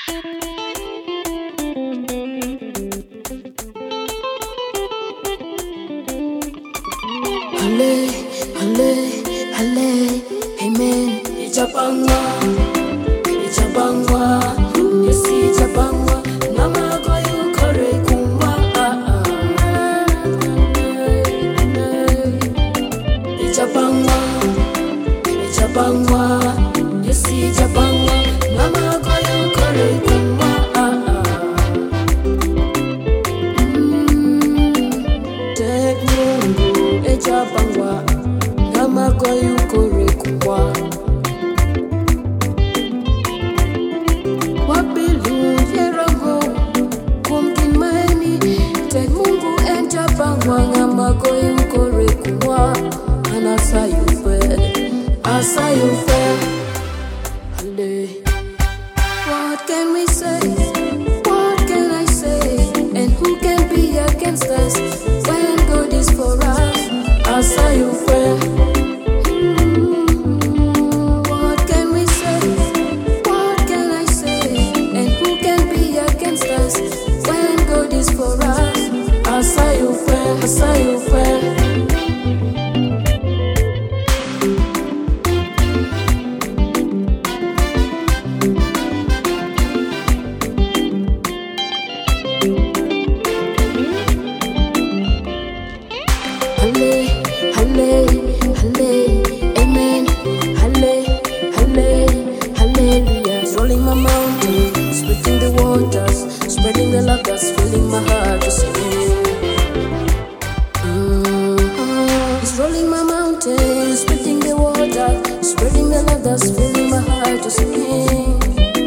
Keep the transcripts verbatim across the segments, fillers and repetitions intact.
Halle, halle, halle, amen. Ijabangwa, ijabangwa, yesi ijabangwa. Nama goyu kore kumwa. Ijabangwa, ijabangwa, yesi ijabangwa. Nama goyu kore kumwa. Ijabangwa, nama goyu kore kumwa. Wabilu yerago, kumkin maeni. Tek Mungu ejabangwa, nama goyu kore kumwa. Anasa yufe, asa yufe. Halle. What can we say? What can I say? And who can be against us when God is for us? Asa yufe. What can we say? What can I say? And who can be against us when God is for us? Asa yufe, asa yufe. Halle, halle, halle, amen. Halle, halle, hallelujah. Rolling my mountain, splitting the waters, spreading the love that's filling my heart to sing. Mm-hmm. He's rolling my mountain, splitting the water, spreading the love that's filling my heart to sing.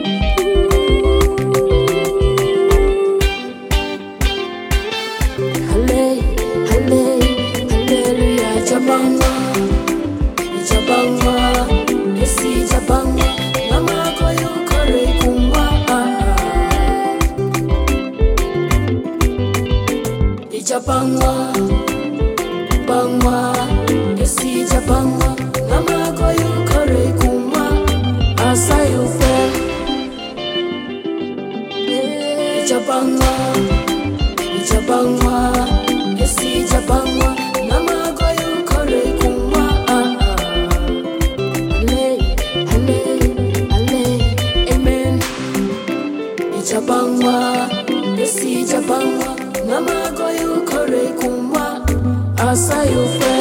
Halle, halle. Ijabangwa, ijabangwa, yesi ijabangwa. Nama goyu kore kumwa. Ijabangwa, bangwa, yesi ijabangwa. Nama goyu kore kumwa. Asa yufe. Ijabangwa, ijabangwa, yesi ijabangwa. Nama goyu kore kumwa. Halle, halle, halle, amen. Ijabangwa, yesi ijabangwa. Nama goyu kore kumwa. Asa yufe.